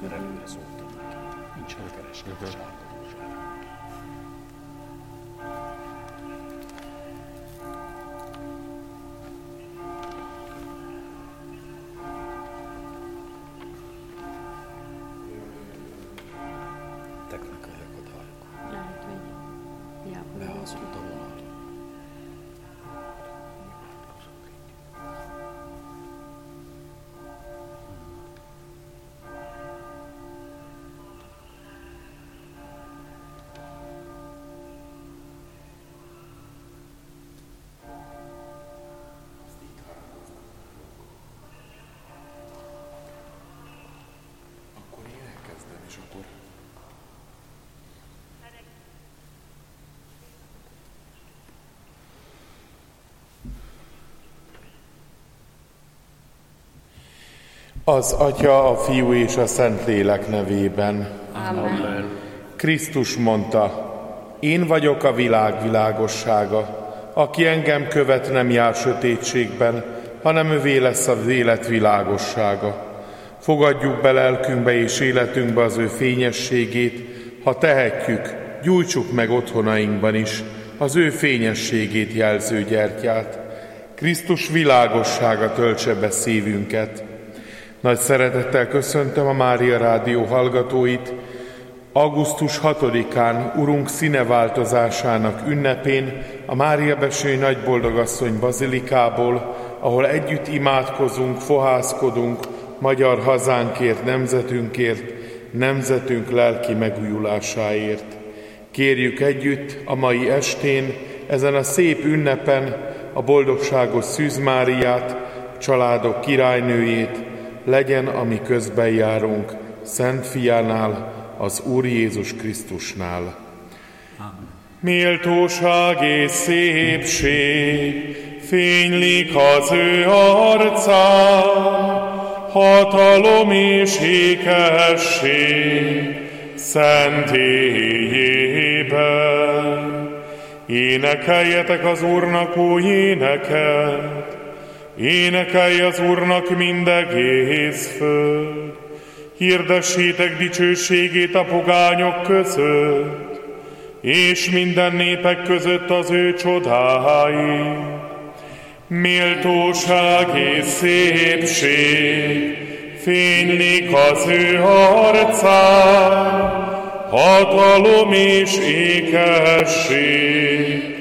mert előre szóltam neki. Nincs hol keresni a sátorosát. Technikailag odaadjuk. Lehet, hogy Behazott a vonat. Akkor én elkezdem, és akkor... Az Atya, a Fiú és a Szentlélek nevében. Amen. Krisztus mondta, én vagyok a világ világossága. Aki engem követ, nem jár sötétségben, hanem övé lesz az élet világossága. Fogadjuk be lelkünkbe és életünkbe az ő fényességét, ha tehetjük, gyújtsuk meg otthonainkban is az ő fényességét jelző gyertyát. Krisztus világossága töltse be szívünket. Nagy szeretettel köszöntöm a Mária Rádió hallgatóit. Augusztus 6-án Urunk színeváltozásának ünnepén a Mária Besői Nagyboldogasszony bazilikából, ahol együtt imádkozunk, fohászkodunk magyar hazánkért, nemzetünk lelki megújulásáért. Kérjük együtt a mai estén, ezen a szép ünnepen a boldogságos Szűz Máriát, családok királynőjét, legyen a mi közben járunk Szent Fiánál, az Úr Jézus Krisztusnál. Amen. Méltóság és szépség fénylik az ő arcán, hatalom és ékesség szentélyében. Énekeljetek az Úrnak új éneket, énekelj az Úrnak mindegész föld, hirdessétek dicsőségét a pogányok között, és minden népek között az ő csodáit. Méltóság és szépség fénylik az ő arcán, hatalom és ékesség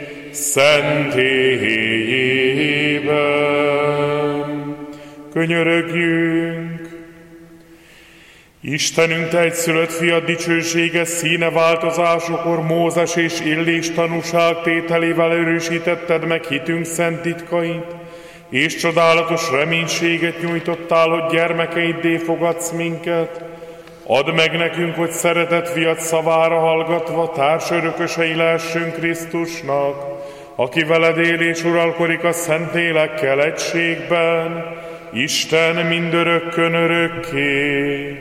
szentélyében. Könyörögjünk! Istenünk, Te egyszülött fiad dicsőséges színeváltozásokor Mózes és Illés tanúságtételével erősítetted meg hitünk szent titkait, és csodálatos reménységet nyújtottál, hogy gyermekeiddé fogadsz minket. Add meg nekünk, hogy szeretett fiad szavára hallgatva társörökösei lehessünk Krisztusnak, aki veled él és uralkodik a Szentlélekkel egységben, Isten mindörökkön örökké.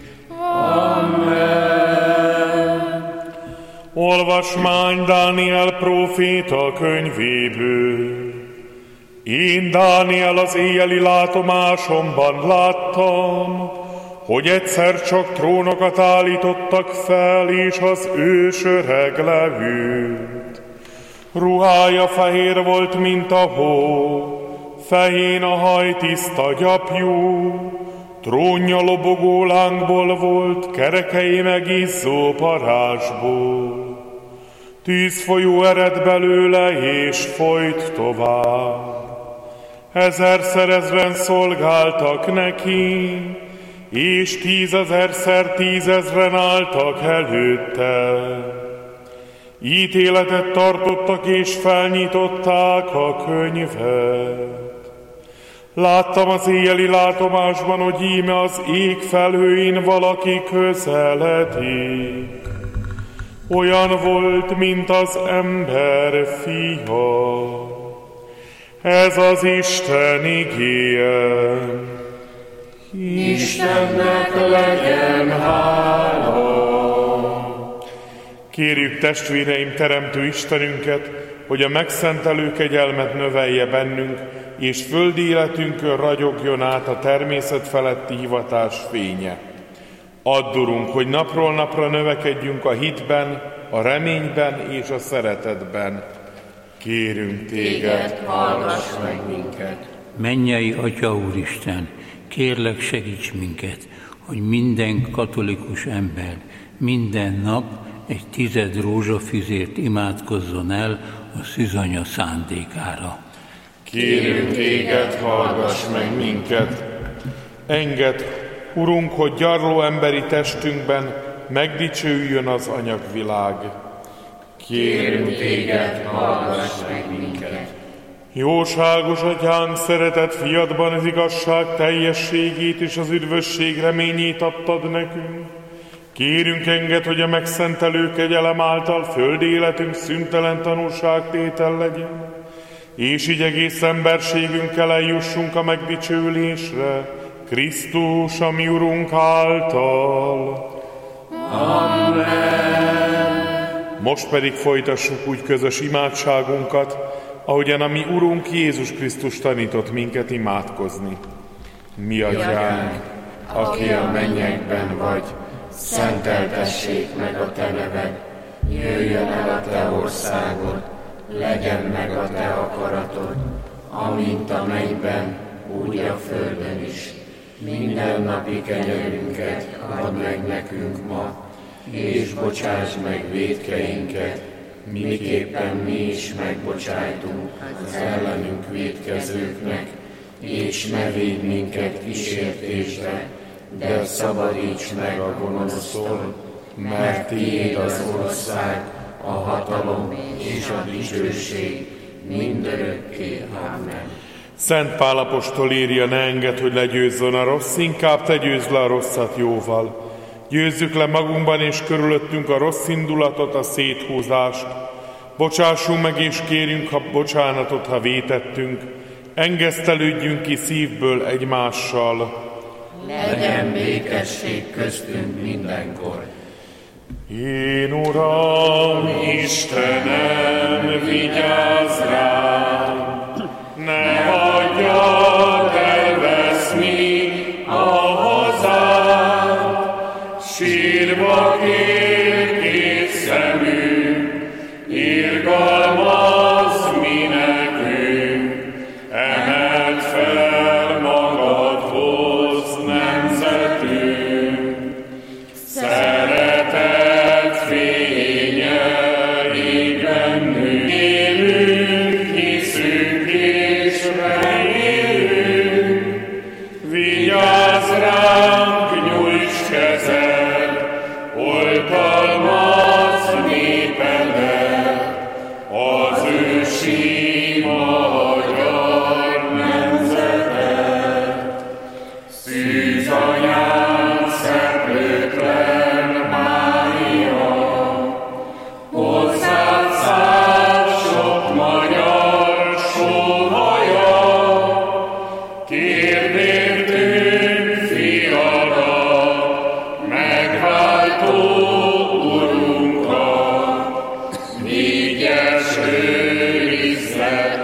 Amen. Olvasmány Dániel próféta könyvéből. Én, Dániel, az éjjeli látomásomban láttam, hogy egyszer csak trónokat állítottak fel, és az ős öreg leült. Ruhája fehér volt, mint a hó, fején a haj tiszta gyapjú, trónja lobogó lángból volt, kerekei meg izzó parázsból. Tűzfolyó ered belőle, és folyt tovább. Ezren szolgáltak neki, és 10 000-szer 10 000-en álltak előtte. Ítéletet tartottak, és felnyitották a könyvet. Láttam az éjjeli látomásban, hogy íme az ég felhőin valaki közeledik. Olyan volt, mint az ember fia. Ez az Isten igéje. Istennek legyen hála. Kérjük, testvéreim, teremtő Istenünket, hogy a megszentelő kegyelmet növelje bennünk, és földi életünkön ragyogjon át a természet feletti hivatás fénye. Add, Urunk, hogy napról napra növekedjünk a hitben, a reményben és a szeretetben. Kérünk Téged, hallgass meg minket! Mennyei Atya Úristen, kérlek segíts minket, hogy minden katolikus ember minden nap egy 10 rózsafüzért imádkozzon el a szűzanya szándékára. Kérünk Téged, hallgass meg minket! Engedd, Urunk, hogy gyarló emberi testünkben megdicsőjön az anyagvilág. Kérünk Téged, hallgass meg minket! Jóságos Atyánk, szeretett fiadban az igazság teljességét és az üdvösség reményét adtad nekünk. Kérünk enged, hogy a megszentelő kegyelem által földi életünk szüntelen tanúságtétel legyen, és így egész emberségünkkel eljussunk a megdicsőlésre, Krisztus, a mi Urunk által. Amen. Most pedig folytassuk úgy közös imádságunkat, ahogyan a mi Urunk Jézus Krisztus tanított minket imádkozni. Mi Atyánk, aki a mennyekben vagy, szenteltessék meg a Te neved, jöjjön el a Te országod, legyen meg a Te akaratod, amint a mennyben, úgy a földön is. Mindennapi kenyerünket add meg nekünk ma, és bocsáss meg vétkeinket, miképpen mi is megbocsájtunk az ellenünk vétkezőknek, és ne védj minket kísértésbe, de szabadíts meg a gonosztól, mert Tiéd az ország, a hatalom és a dicsőség mindörökké. Amen. Szent Pál apostol írja, ne engedd, hogy legyőzzön a rossz, inkább te győzd le a rosszat jóval. Győzzük le magunkban és körülöttünk a rossz indulatot, a széthúzást. Bocsássunk meg és kérjünk bocsánatot, ha vétettünk. Engesztelődjünk ki szívből egymással. Legyen békesség köztünk mindenkor. Én, Uram, Istenem, vigyázz rám, ne hagyjad elveszni a hazát, sírva kér két szemünk, irgalmazz mi nekünk, emeld fel magadhoz nemzetünk. Szeretet fénye ég bennünk, élünk, hiszünk és remélünk. Vigyázz ránk, nyújts kezed, oltalmazz népedet, az ősi magyar nemzetet. Szűzanyánk szeplőtlen Mária, hozzád szállt sok magyar sóhaja, kérdértünk fiadat, megváltó Urunkat, négyes őrizze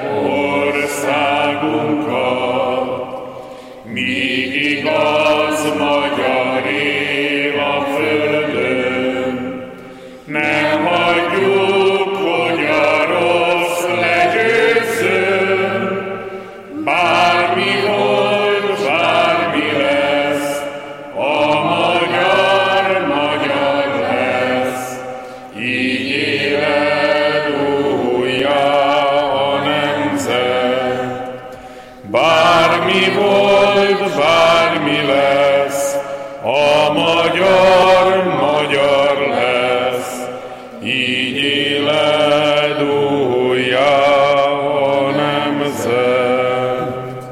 országunkat. Míg igaz magyar él a földön, nem hagyjuk, hogy a rossz legyőzzön. Bármi volt, bármi lesz, a magyar magyar lesz. Így éled újjá a nemzet. Bármi volt, bármi lesz, a magyar magyar lesz. Így éled újjá a nemzet.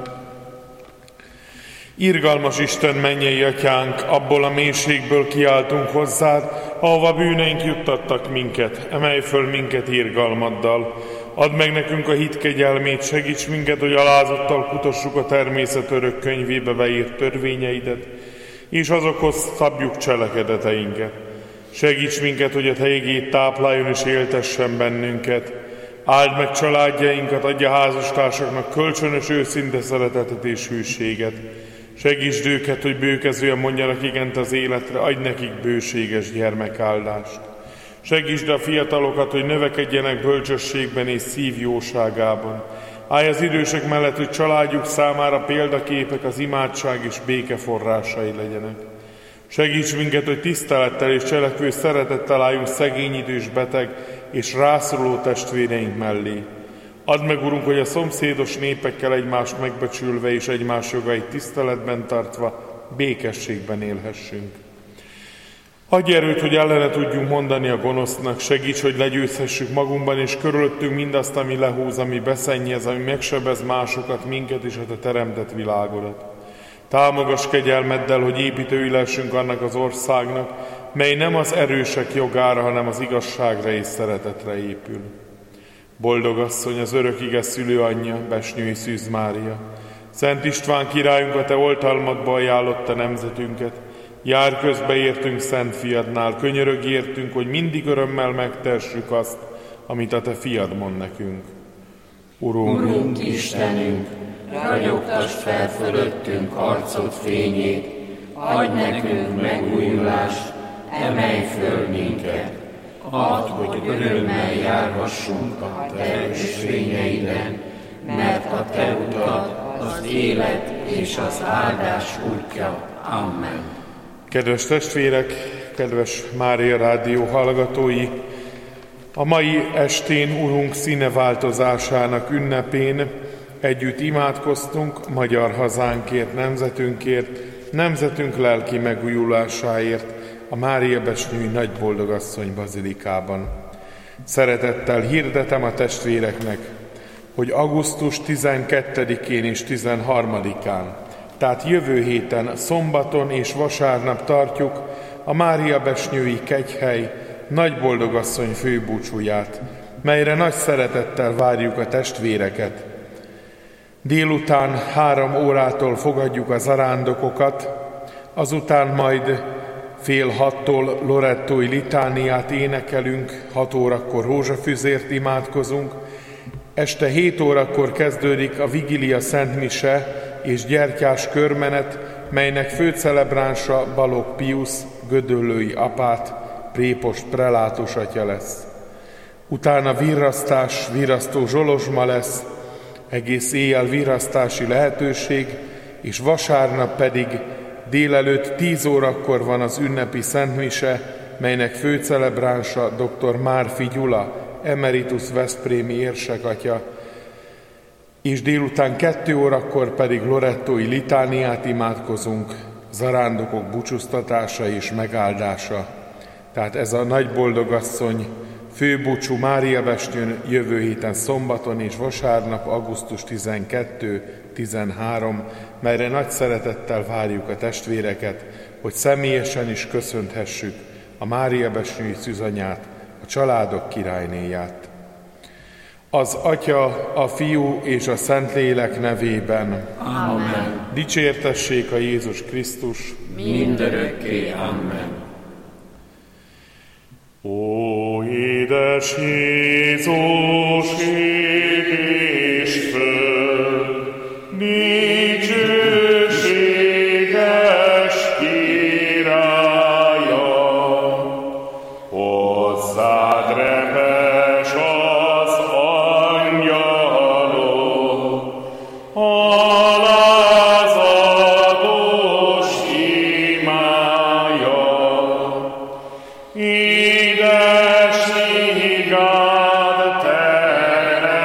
Irgalmas Isten, mennyei Atyánk, abból a mélységből kiáltunk hozzád, ahova bűneink juttattak minket, emelj föl minket irgalmaddal. Add meg nekünk a hit kegyelmét, segíts minket, hogy alázattal kutassuk a természet örök könyvébe beírt törvényeidet, és azokhoz szabjuk cselekedeteinket. Segíts minket, hogy a Te igéd tápláljon és éltessen bennünket. Áld meg családjainkat, adja házastársaknak kölcsönös őszinte szeretetet és hűséget. Segítsd őket, hogy bőkezően mondjanak igent az életre, adj nekik bőséges gyermekáldást. Segítsd a fiatalokat, hogy növekedjenek bölcsességben és szívjóságában. Állj az idősek mellett, hogy családjuk számára példaképek, az imádság és béke forrásai legyenek. Segíts minket, hogy tisztelettel és cselekvő szeretettel álljunk szegény, idős, beteg és rászoruló testvéreink mellé. Add meg, Urunk, hogy a szomszédos népekkel egymást megbecsülve és egymás jogait tiszteletben tartva békességben élhessünk. Adj erőt, hogy ellene tudjunk mondani a gonosznak, segíts, hogy legyőzhessük magunkban és körülöttünk mindazt, ami lehúz, ami beszennyez, ami megsebez másokat, minket és a Te teremtett világodat. Támogass kegyelmeddel, hogy építői lehessünk annak az országnak, mely nem az erősek jogára, hanem az igazságra és szeretetre épül. Boldog asszony, az örök ige szülőanyja, Besnyői Szűz Mária, Szent István királyunk, a Te oltalmadba ajánlotta nemzetünket, jár közbe értünk Szent Fiadnál, könyörögj értünk, hogy mindig örömmel megtessük azt, amit a Te Fiad mond nekünk. Urunk Istenünk, ragyogtasd fel fölöttünk arcod fényét, adj nekünk megújulást, emelj föl minket. Add, hogy örömmel járhassunk a Te ösvényeiden, mert a Te utad az élet és az áldás útja. Amen. Kedves testvérek, kedves Mária Rádió hallgatói! A mai estén Urunk színeváltozásának ünnepén együtt imádkoztunk magyar hazánkért, nemzetünk lelki megújulásáért a Mária-besnyői Nagyboldogasszony bazilikában. Szeretettel hirdetem a testvéreknek, hogy augusztus 12-én és 13-án, tehát jövő héten, szombaton és vasárnap tartjuk a Mária-besnyői kegyhely Nagyboldogasszony főbúcsúját, melyre nagy szeretettel várjuk a testvéreket. Délután 3 órától fogadjuk a zarándokokat, azután majd 5:30 lorettói litániát énekelünk, 6 órakor rózsafüzért imádkozunk, este 7 órakor kezdődik a Vigilia Szent Mise és gyertyás körmenet, melynek főcelebránsa Balogh Piusz, gödöllői apát, prépost prelátus atya lesz. Utána virrasztó zsolozsma lesz, egész éjjel virrasztási lehetőség, és vasárnap pedig délelőtt 10 órakor van az ünnepi szentmise, melynek főcelebránsa dr. Márfi Gyula, emeritus veszprémi érsekatya, és délután 2 órakor pedig lorettói litániát imádkozunk, zarándokok búcsúztatása és megáldása. Tehát ez a Nagyboldogasszony főbúcsú Mária-besnyőn jövő héten szombaton és vasárnap, augusztus 12-13, melyre nagy szeretettel várjuk a testvéreket, hogy személyesen is köszönthessük a Mária-besnyői szűzanyát, a családok királynéját. Az Atya, a Fiú és a Szentlélek nevében. Amen. Dicsértessék a Jézus Krisztus. Mindörökké. Amen. Ó, édes Jézus, ég és föld, dicsőséges királya, hozzád repes az angyalok, alázatos imája. Édes igád teremtő,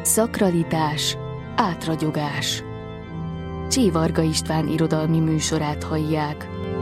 Szakralitás, átragyogás. Csévarga István irodalmi műsorát hallják.